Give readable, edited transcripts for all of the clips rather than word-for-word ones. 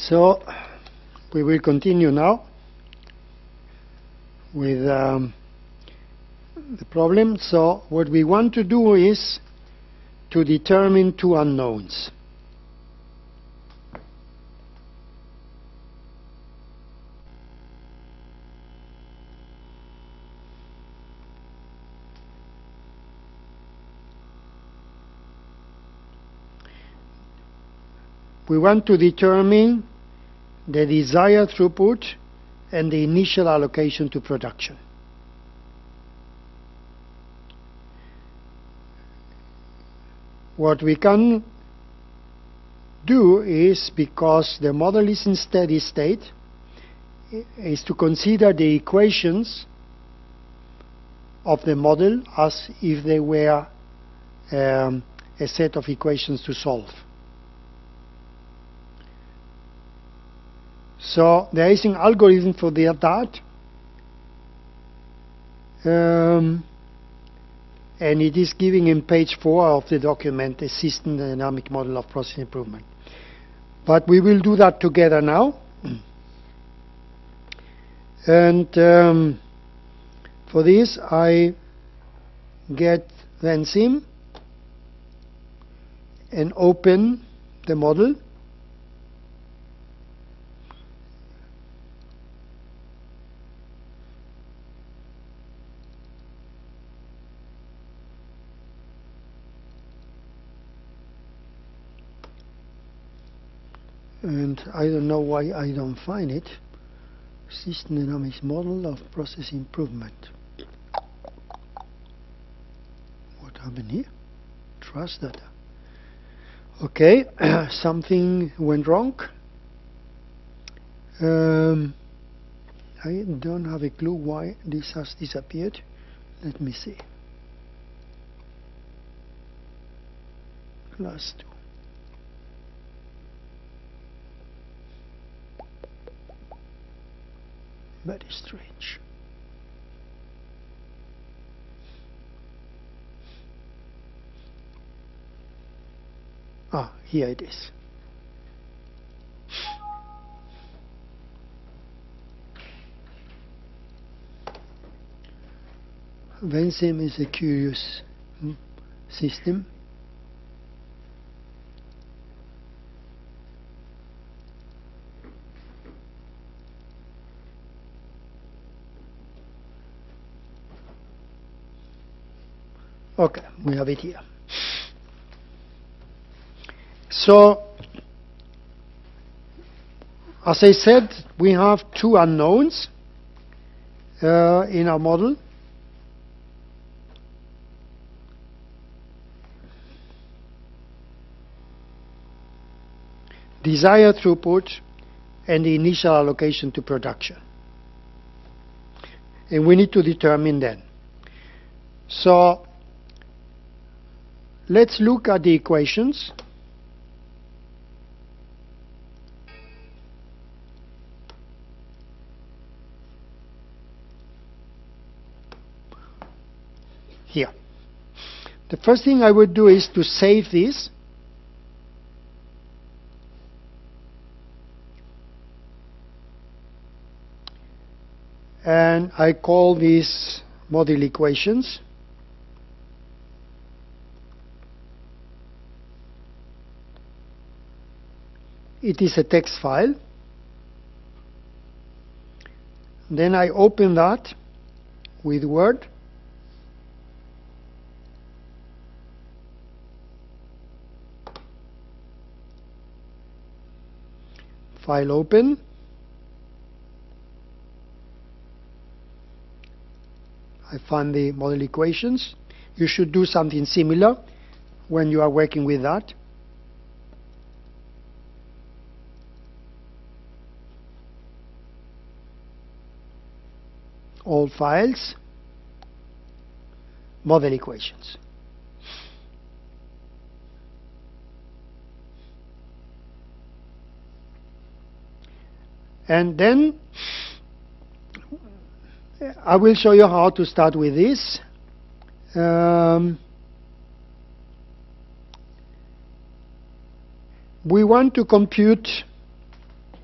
So we will continue now with the problem. So what we want to do is to determine two unknowns. We want to determine the desired throughput and the initial allocation to production. What we can do is, because the model is in steady state, is to consider the equations of the model as if they were a set of equations to solve. So there is an algorithm for that, and it is given in page 4 of the document, a system dynamic model of process improvement. But we will do that together now. And for this I get Vensim and open the model. And I don't know why I don't find it. System dynamics model of process improvement. What happened here? Trust data. Okay, something went wrong. I don't have a clue why this has disappeared. Let me see. Class 2. Very strange. Ah, here it is. Vensim is a curious system. Okay, we have it here. So, as I said, we have two unknowns in our model. Desired throughput and the initial allocation to production. And we need to determine then. So, let's look at the equations. Here. The first thing I would do is to save this. And I call these model equations. It is a text file. Then I open that with Word. File open. I find the model equations. You should do something similar when you are working with that. All files, model equations. And then I will show you how to start with this. We want to compute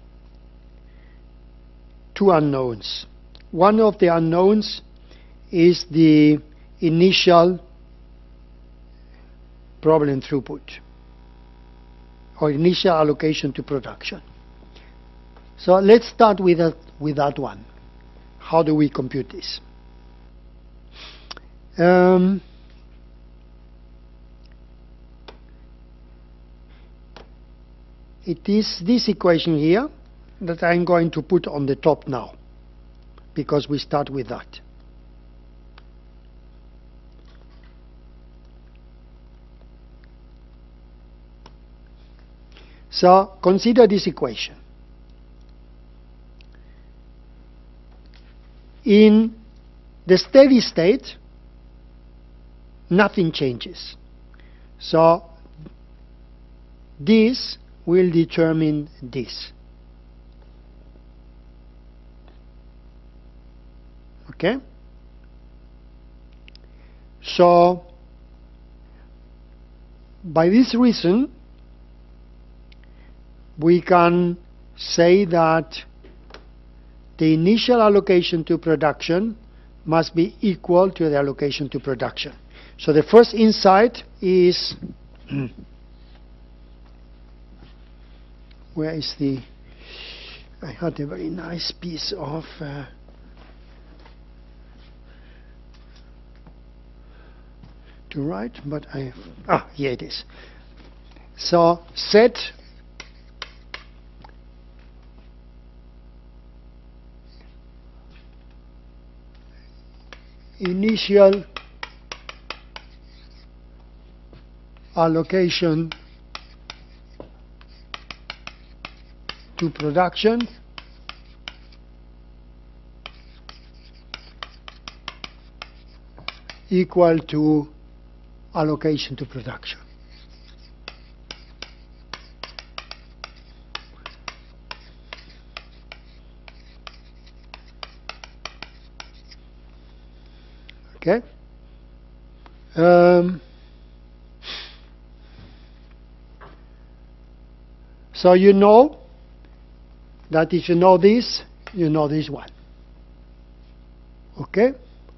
two unknowns. One of the unknowns is the initial problem throughput or initial allocation to production. So let's start with that one. How do we compute this? It is this equation here that I'm going to put on the top now, because we start with that. So consider this equation. In the steady state, nothing changes. So this will determine this. Okay? So by this reason, we can say that the initial allocation to production must be equal to the allocation to production. So the first insight is where is the, I had a very nice piece of to write, but here it is. So set initial allocation to production equal to allocation to production. Okay? So you know that if you know this one. Okay?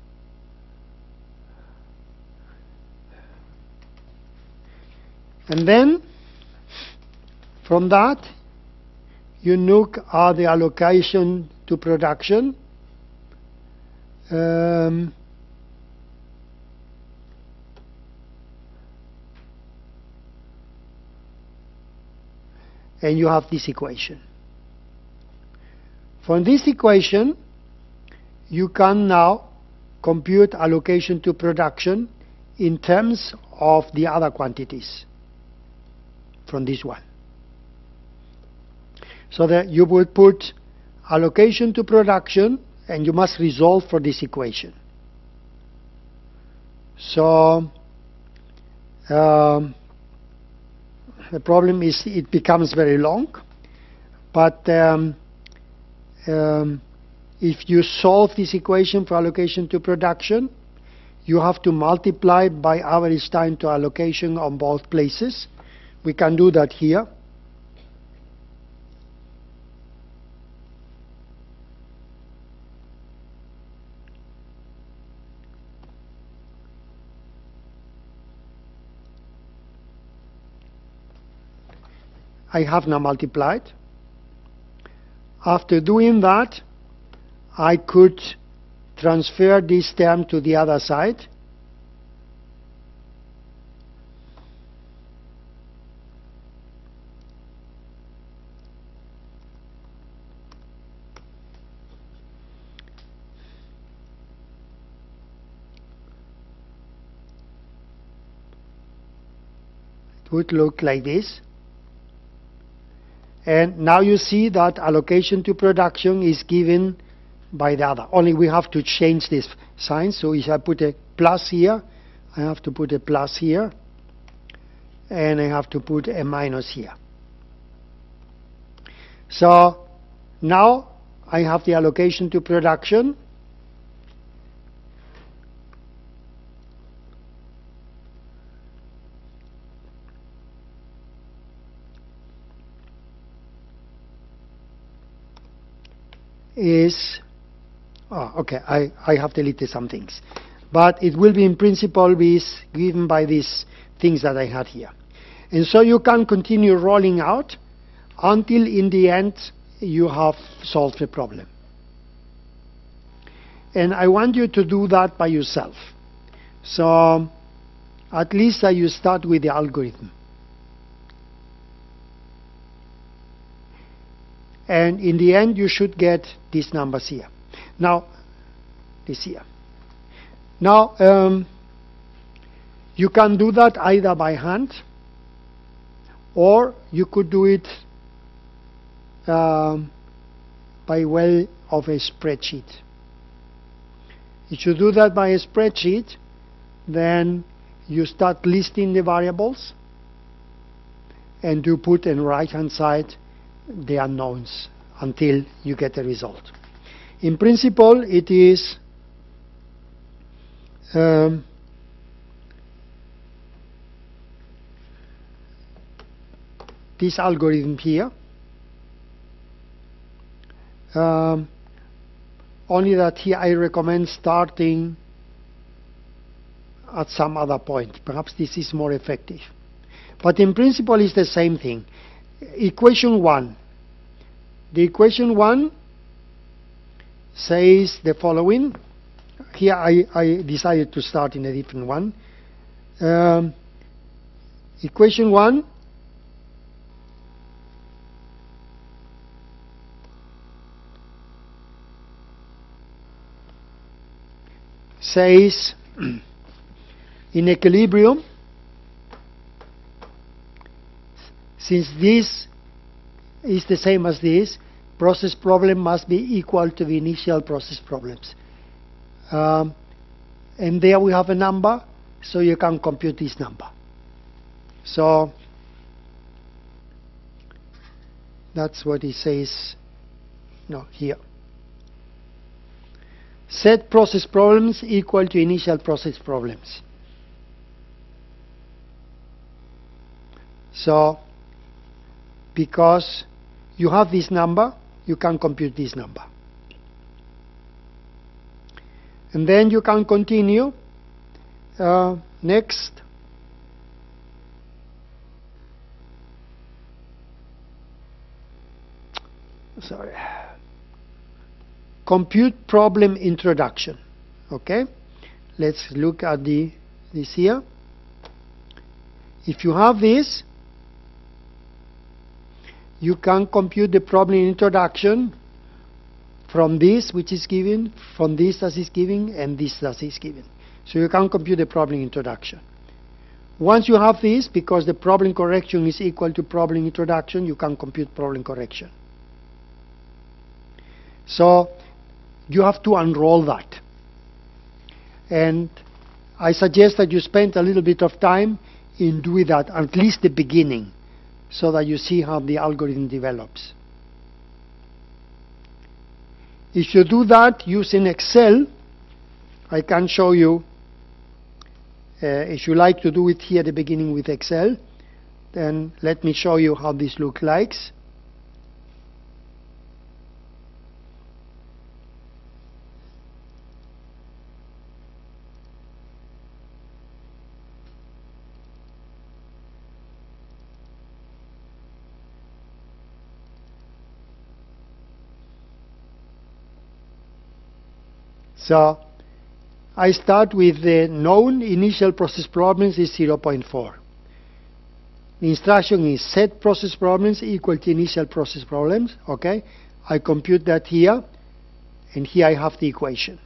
And then, from that, you look at the allocation to production. And you have this equation. From this equation, you can now compute allocation to production in terms of the other quantities from this one. So that you would put allocation to production, and you must resolve for this equation. So the problem is it becomes very long, but if you solve this equation for allocation to production, you have to multiply by average time to allocation on both places. We can do that here. I have now multiplied. After doing that, I could transfer this term to the other side. It would look like this. And now you see that allocation to production is given by the other. Only we have to change this sign. So if I put a plus here, I have to put a plus here. And I have to put a minus here. So now I have the allocation to production. is, okay, I have deleted some things. But it will be in principle be given by these things that I had here. And so you can continue rolling out until in the end you have solved the problem. And I want you to do that by yourself. So at least you start with the algorithm. And in the end you should get these numbers here. Now, this here. Now, you can do that either by hand, or you could do it by way of a spreadsheet. If you do that by a spreadsheet, then you start listing the variables, and you put on the right-hand side the unknowns until you get a result. In principle, it is this algorithm here, only that here I recommend starting at some other point. Perhaps this is more effective. But in principle it's the same thing. Equation 1. The equation 1 says the following. Here I decided to start in a different one. Equation 1 says in equilibrium, since this is the same as this, process problem must be equal to the initial process problems. And there we have a number, so you can compute this number. So that's what it says here. Set process problems equal to initial process problems. So because you have this number, you can compute this number. And then you can continue. Next. Sorry. Compute problem introduction. Okay. Let's look at this here. If you have this, you can compute the problem introduction from this which is given, from this that is given, and this that is given. So you can compute the problem introduction. Once you have this, because the problem correction is equal to problem introduction, you can compute problem correction. So you have to unroll that. And I suggest that you spend a little bit of time in doing that, at least the beginning, so that you see how the algorithm develops. If you do that using Excel, I can show you, if you like to do it here at the beginning with Excel, then let me show you how this looks like. So I start with the known initial process problems is 0.4. The instruction is set process problems equal to initial process problems. Okay, I compute that here, and here I have the equation.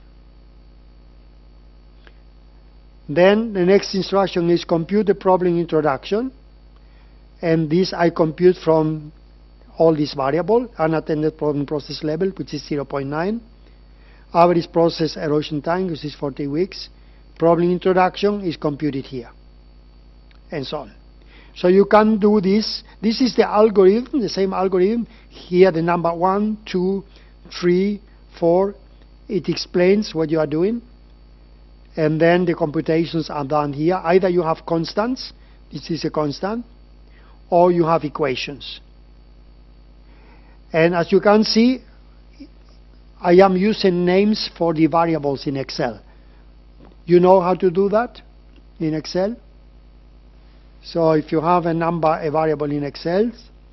Then the next instruction is compute the problem introduction, and this I compute from all these variables, unattended problem process level, which is 0.9. Average process erosion time, which is 40 weeks. Problem introduction is computed here, and so on. So you can do this. This is the algorithm, the same algorithm. Here the number 1, 2, 3, 4. It explains what you are doing. And then the computations are done here. Either you have constants, this is a constant, or you have equations. And as you can see, I am using names for the variables in Excel. You know how to do that in Excel? So if you have a number, a variable in Excel,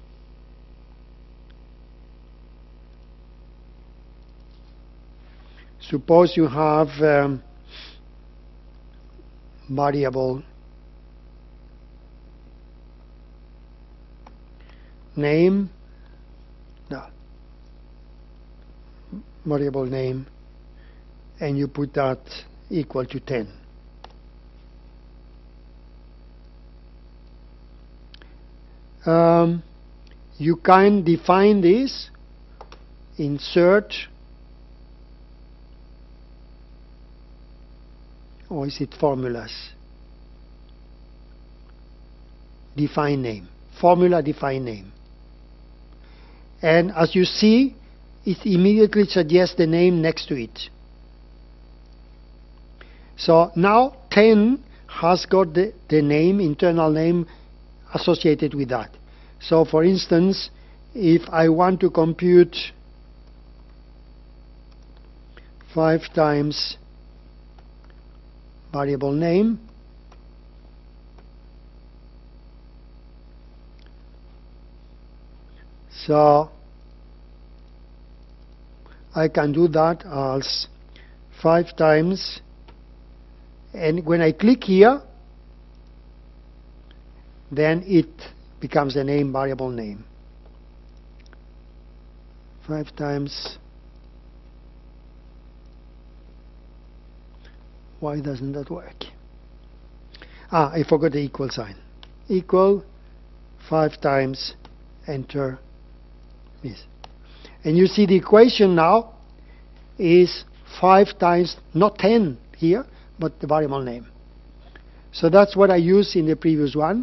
suppose you have variable name, no, variable name, and you put that equal to 10. You can define this, insert, or is it formulas? Define name, formula define name. And as you see, it immediately suggests the name next to it. So now 10 has got the name, internal name associated with that. So for instance, if I want to compute 5 times variable name, so I can do that as 5 times, and when I click here, then it becomes the name, variable name. 5 times, why doesn't that work? I forgot the equal sign. Equal 5 times, enter, this. And you see the equation now is 5 times, not 10 here, but the variable name. So that's what I used in the previous one.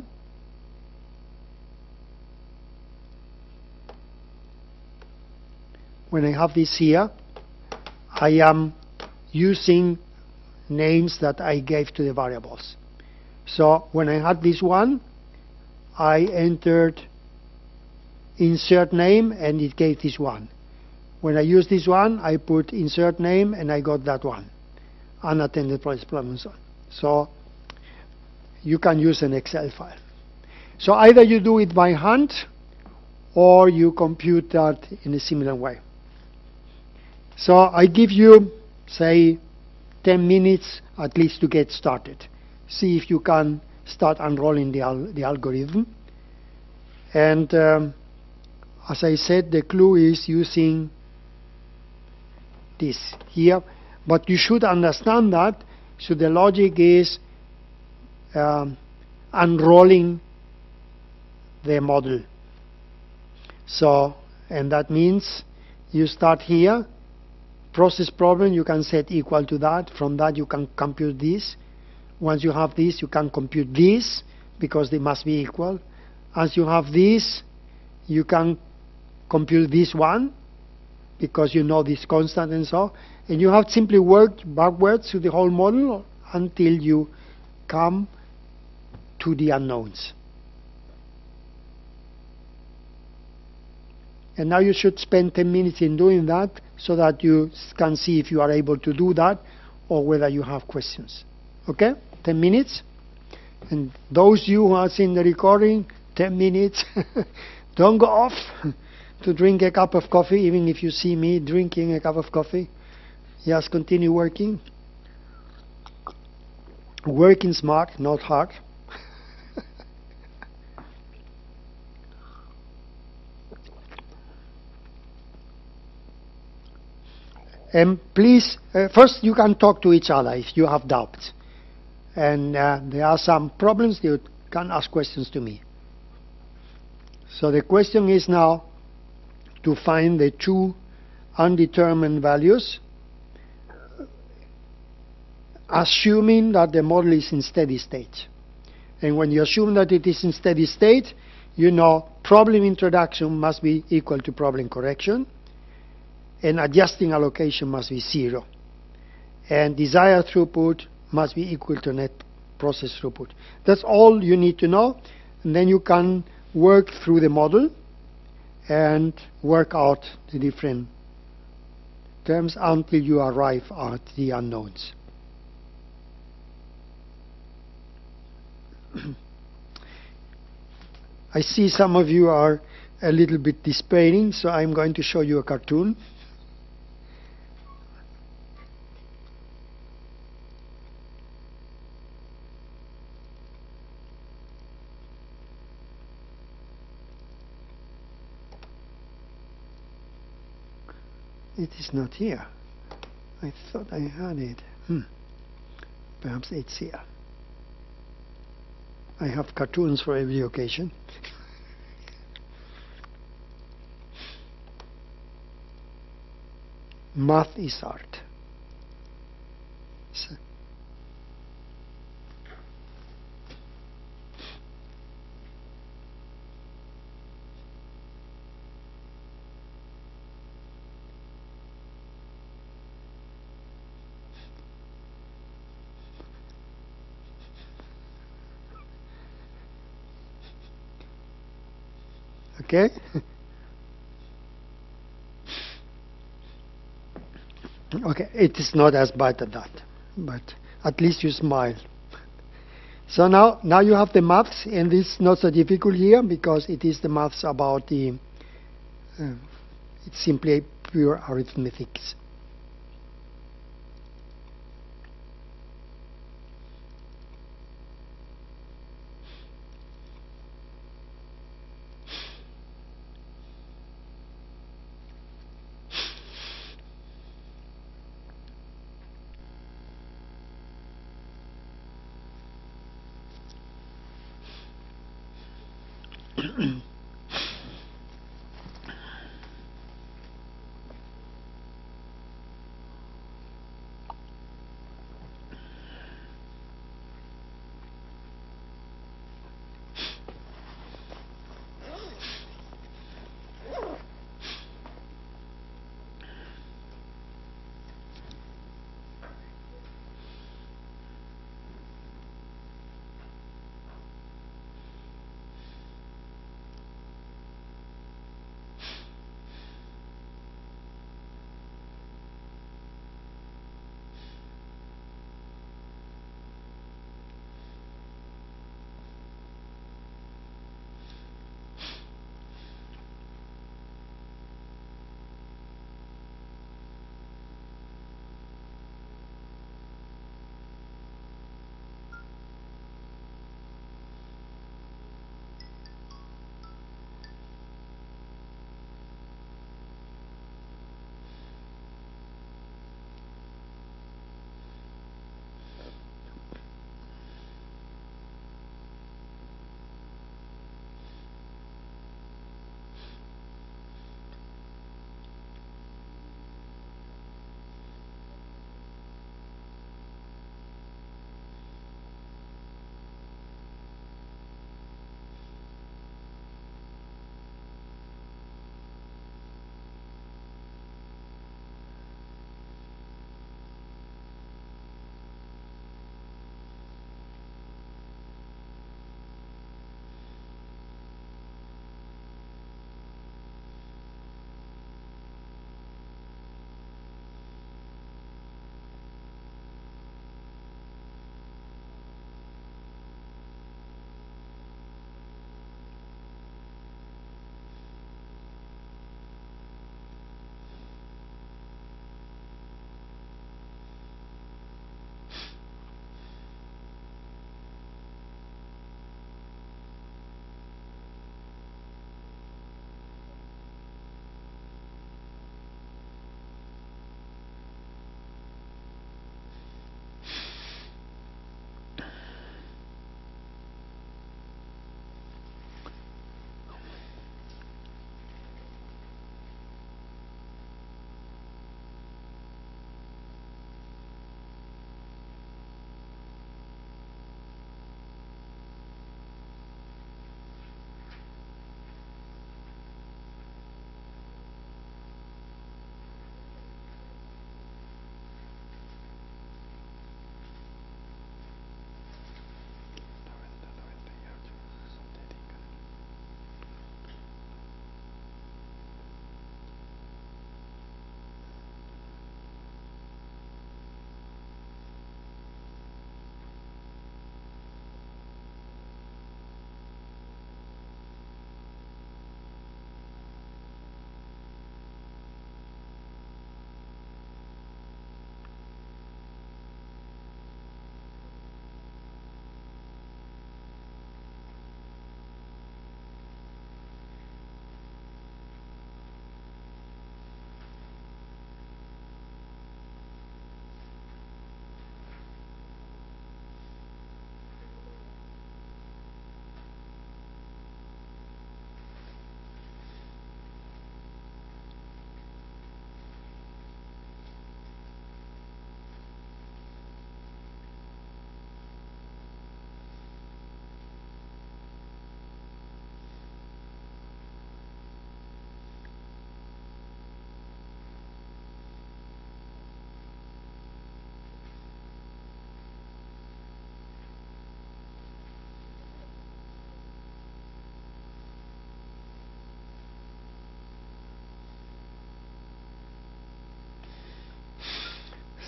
When I have this here, I am using names that I gave to the variables. So when I had this one, I entered insert name and it gave this one. When I use this one, I put insert name and I got that one. Unattended problem. So you can use an Excel file. So either you do it by hand or you compute that in a similar way. So I give you, say, 10 minutes at least to get started. See if you can start unrolling the algorithm. And as I said, the clue is using this here. But you should understand that. So the logic is unrolling the model. So, and that means you start here. Process problem, you can set equal to that. From that you can compute this. Once you have this, you can compute this because they must be equal. As you have this, you can compute this one because you know this constant and so. And you have simply worked backwards through the whole model until you come to the unknowns. And now you should spend 10 minutes in doing that so that you can see if you are able to do that or whether you have questions. Okay? 10 minutes. And those you who are seeing the recording, 10 minutes. Don't go off to drink a cup of coffee, even if you see me drinking a cup of coffee. Just continue working. Working smart, not hard. And please, first you can talk to each other if you have doubts. And there are some problems, you can ask questions to me. So the question is now to find the two undetermined values, assuming that the model is in steady state. And when you assume that it is in steady state, you know problem introduction must be equal to problem correction, and adjusting allocation must be 0. And desired throughput must be equal to net process throughput. That's all you need to know, and then you can work through the model and work out the different terms until you arrive at the unknowns. I see some of you are a little bit despairing, so I'm going to show you a cartoon. It is not here. I thought I had it. Perhaps it's here. I have cartoons for every occasion. Math is art. So, okay? Okay, it is not as bad as that, but at least you smile. So now you have the maths, and it's not so difficult here because it is the maths about the, it's simply pure arithmetics.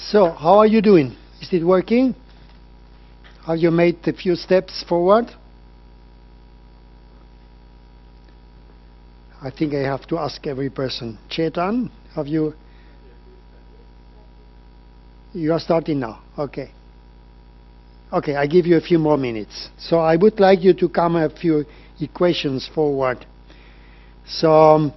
So, how are you doing? Is it working? Have you made a few steps forward? I think I have to ask every person. Chetan, have you? You are starting now. Okay. Okay, I give you a few more minutes. So I would like you to come a few equations forward. So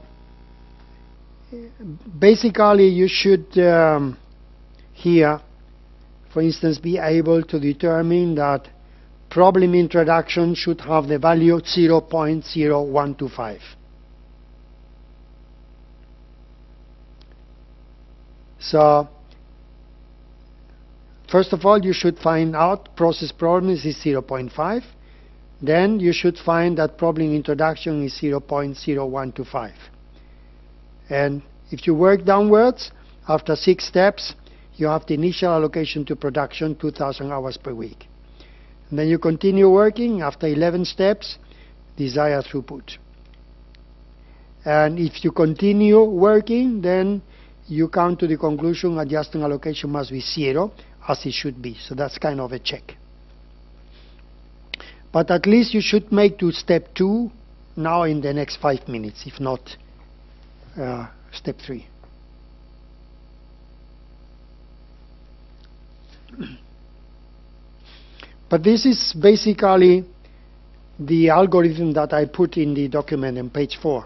basically you should here, for instance, be able to determine that problem introduction should have the value 0.0125. So first of all, you should find out process problem is 0.5. Then you should find that problem introduction is 0.0125. And if you work downwards, after 6 steps, you have the initial allocation to production, 2,000 hours per week. And then you continue working, after 11 steps, desired throughput. And if you continue working, then you come to the conclusion adjusting allocation must be 0, as it should be. So that's kind of a check. But at least you should make to step 2 now in the next 5 minutes, if not step 3. But this is basically the algorithm that I put in the document on page 4.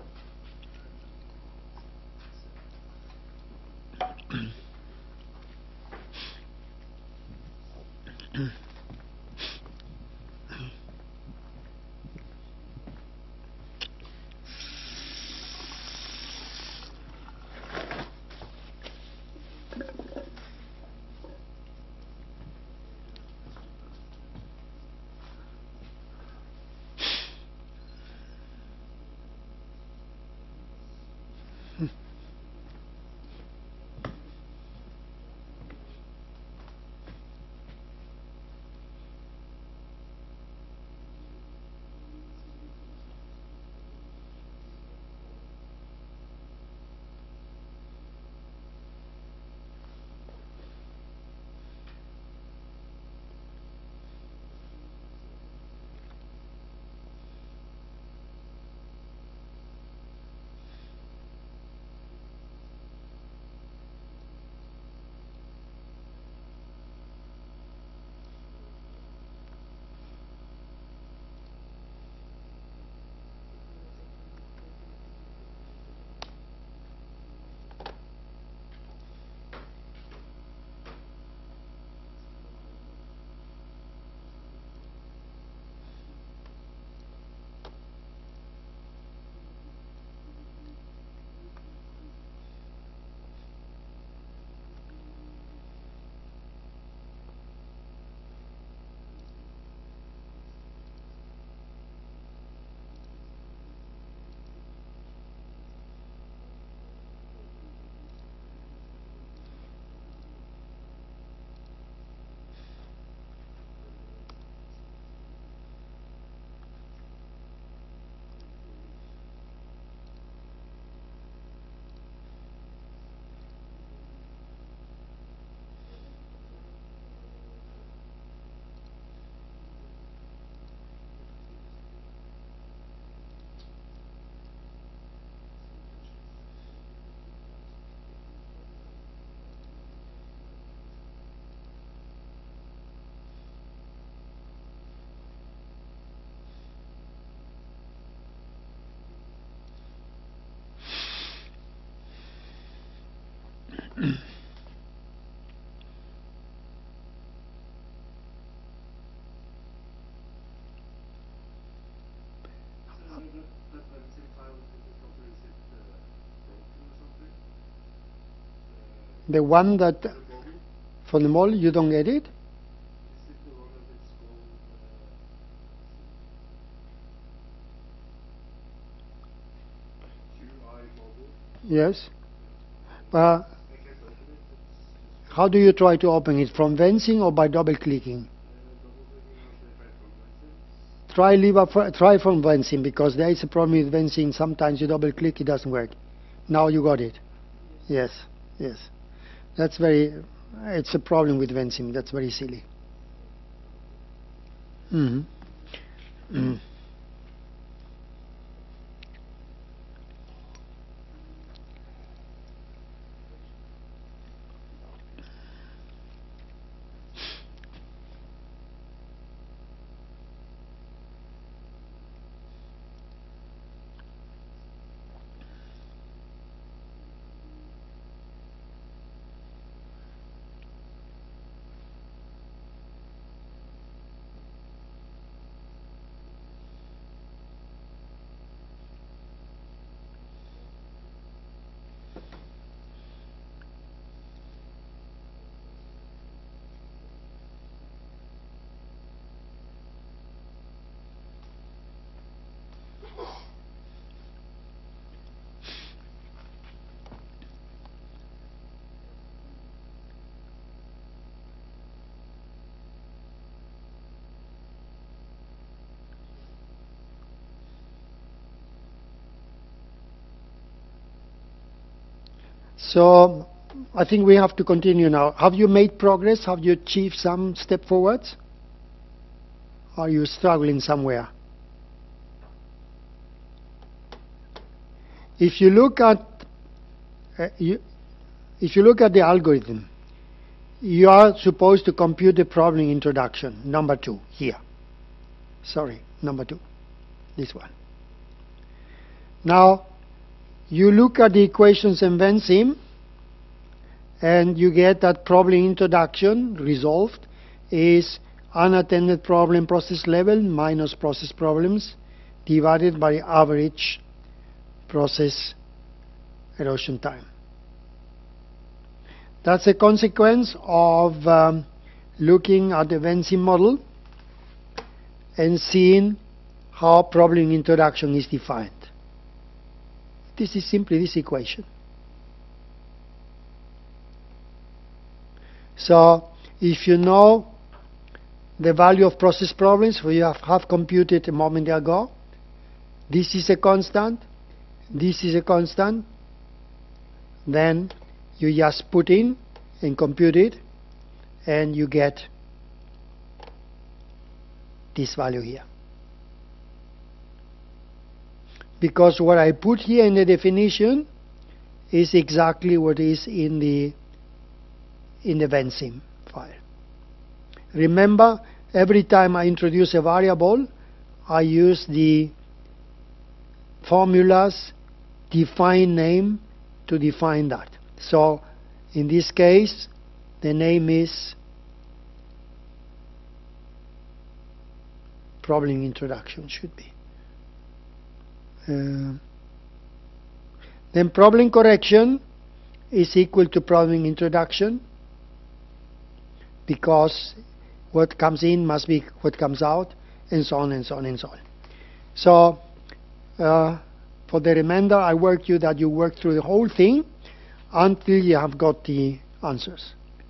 The one that for the mall you don't get it? Yes. How do you try to open it? From Vensim or by double clicking? Try from Vensim, because there is a problem with Vensim. Sometimes you double click, it doesn't work. Now you got it. Yes, yes. That's very it's a problem with Vensim. That's very silly. Mhm. Mhm. So I think we have to continue now. Have you made progress? Have you achieved some step forwards? Are you struggling somewhere? If you look at if you look at the algorithm, you are supposed to compute the problem introduction, number 2, here. Sorry, number 2, this one. Now, you look at the equations in Vensim, and you get that problem introduction resolved is unattended problem process level minus process problems divided by average process erosion time. That's a consequence of looking at the Vensim model and seeing how problem introduction is defined. This is simply this equation. So if you know the value of process problems we have computed a moment ago, this is a constant, this is a constant, then you just put in and compute it, and you get this value here. Because what I put here in the definition is exactly what is in the Vensim file. Remember, every time I introduce a variable, I use the formulas define name to define that. So in this case, the name is problem introduction, should be. Then problem correction is equal to problem introduction, because what comes in must be what comes out, and so on and so on and so on. So for the remainder, I work you that you work through the whole thing until you have got the answers.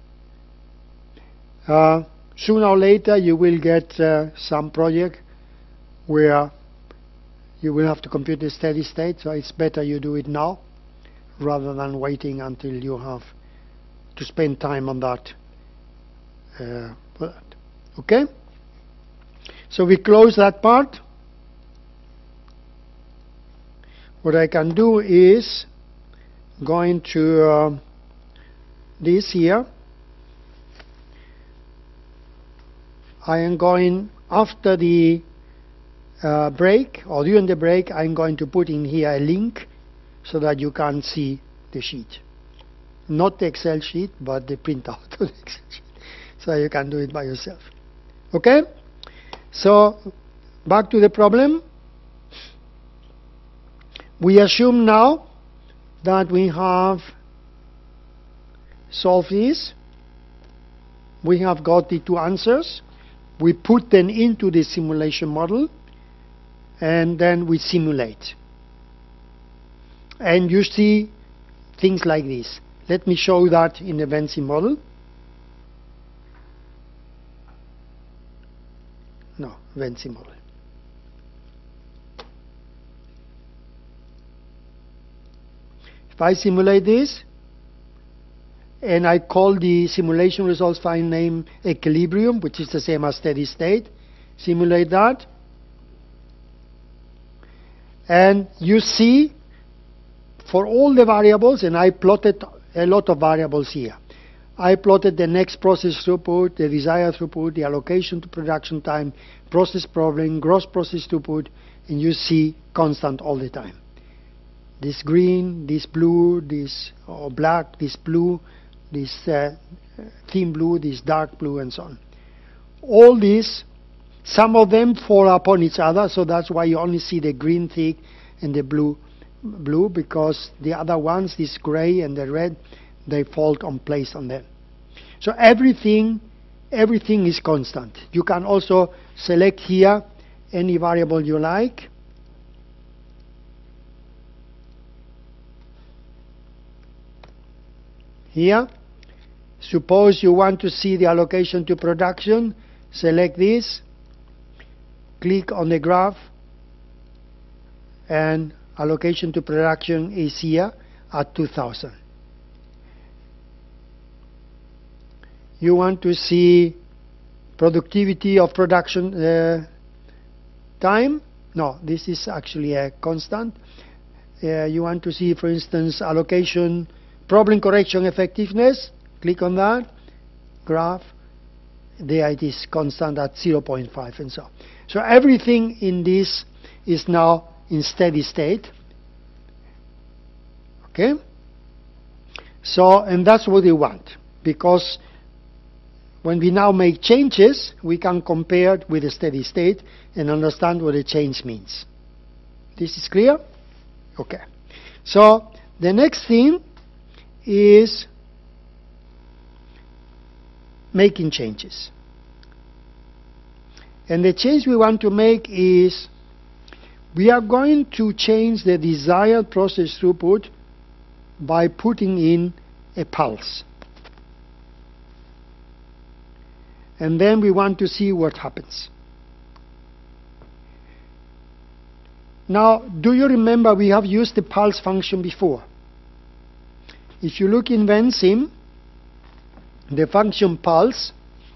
Sooner or later you will get some project where you will have to compute the steady state, so it's better you do it now rather than waiting until you have to spend time on that. Okay? So we close that part. What I can do is going to this here. I am going, after the break, or during the break, I'm going to put in here a link so that you can see the sheet. Not the Excel sheet, but the printout of the Excel sheet. So you can do it by yourself. Okay? So, back to the problem. We assume now that we have solved this. We have got the two answers. We put them into the simulation model, and then we simulate. And you see things like this. Let me show that in the Vensim model. No, Vensim model. If I simulate this, and I call the simulation results file name equilibrium, which is the same as steady state. Simulate that. And you see, for all the variables, and I plotted a lot of variables here. I plotted the next process throughput, the desired throughput, the allocation to production time, process problem, gross process throughput, and you see constant all the time. This green, this blue, this black, this blue, this thin blue, this dark blue, and so on. All these, some of them fall upon each other, so that's why you only see the green thick and the blue, because the other ones, this gray and the red, they fall on place on them. So everything is constant. You can also select here any variable you like. Here, suppose you want to see the allocation to production, select this, click on the graph, and allocation to production is here at 2000. You want to see productivity of production time? No, this is actually a constant. You want to see, for instance, allocation, problem correction effectiveness? Click on that, graph. There it is constant at 0.5 and so on. So everything in this is now in steady state. Okay? So, and that's what we want, because when we now make changes, we can compare it with a steady state and understand what a change means. This is clear? Okay. So the next thing is making changes. And the change we want to make is we are going to change the desired process throughput by putting in a pulse. And then we want to see what happens. Now, do you remember we have used the pulse function before? If you look in Vensim, the function pulse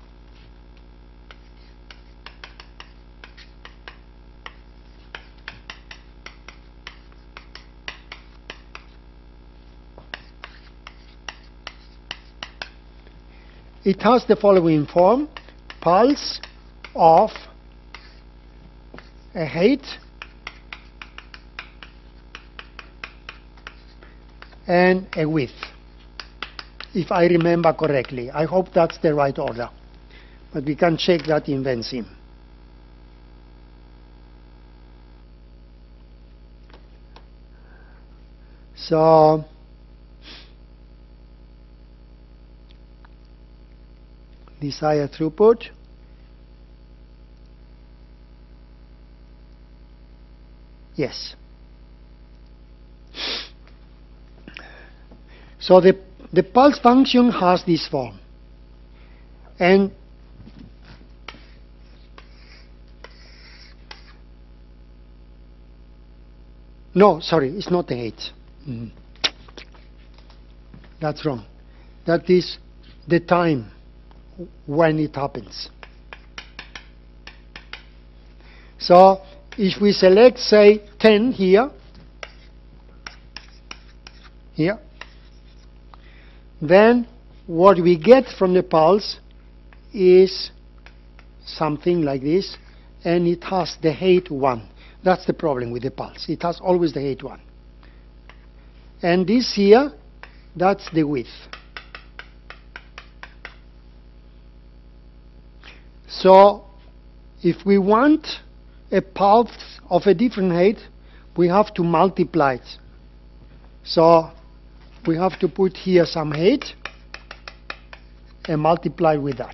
it has the following form: pulse of a height and a width, if I remember correctly. I hope that's the right order, but we can check that in Vensim. So desired throughput, yes. So the pulse function has this form, and no, sorry, it's not the height. That's wrong. That is the time when it happens. So if we select, say, 10 here, then what we get from the pulse is something like this, and it has the height 1. That's the problem with the pulse. It has always the height 1. And this here, that's the width. So if we want a pulse of a different height, we have to multiply it. So we have to put here some height and multiply with that.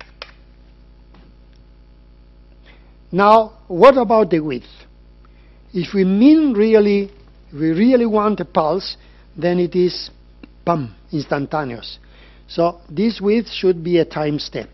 Now, what about the width? If we really want a pulse, then it is bam, instantaneous. So this width should be a time step.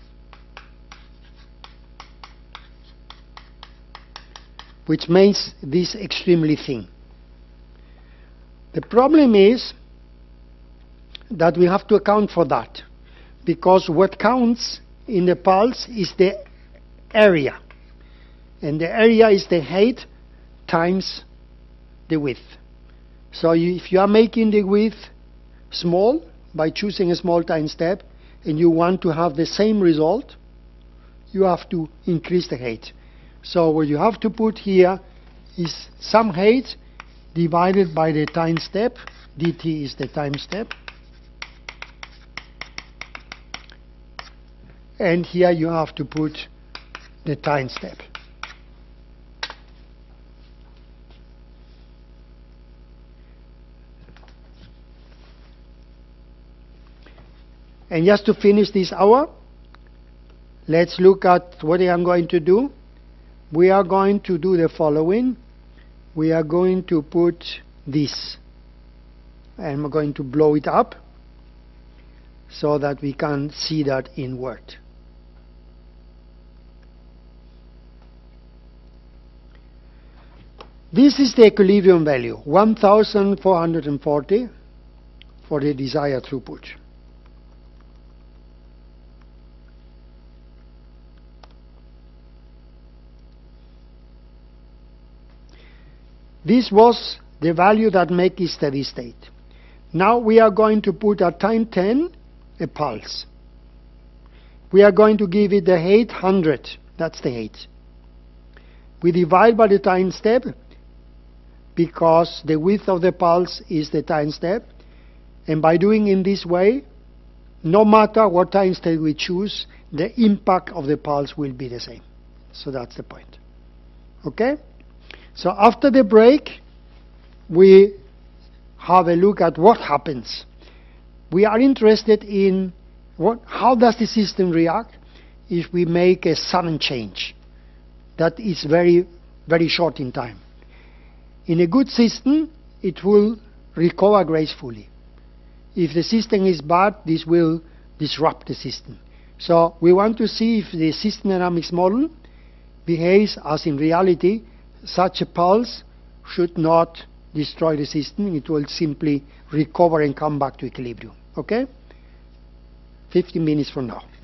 Which makes this extremely thin. The problem is that we have to account for that, because what counts in the pulse is the area, and the area is the height times the width. So if you are making the width small by choosing a small time step, and you want to have the same result, you have to increase the height. So what you have to put here is some height divided by the time step. dt is the time step. And here you have to put the time step. And just to finish this hour, let's look at what I am going to do. We are going to do the following. We are going to put this. I'm going to blow it up so that we can see that in Word. This is the equilibrium value, 1440 for the desired throughput. This was the value that makes it steady state. Now we are going to put at time 10 a pulse. We are going to give it the height 100. That's the height. We divide by the time step because the width of the pulse is the time step. And by doing in this way, no matter what time step we choose, the impact of the pulse will be the same. So that's the point. Okay? So after the break, we have a look at what happens. We are interested in how does the system react if we make a sudden change that is very, very short in time. In a good system, it will recover gracefully. If the system is bad, this will disrupt the system. So we want to see if the system dynamics model behaves as in reality. Such a pulse should not destroy the system. It will simply recover and come back to equilibrium. Okay? 15 minutes from now.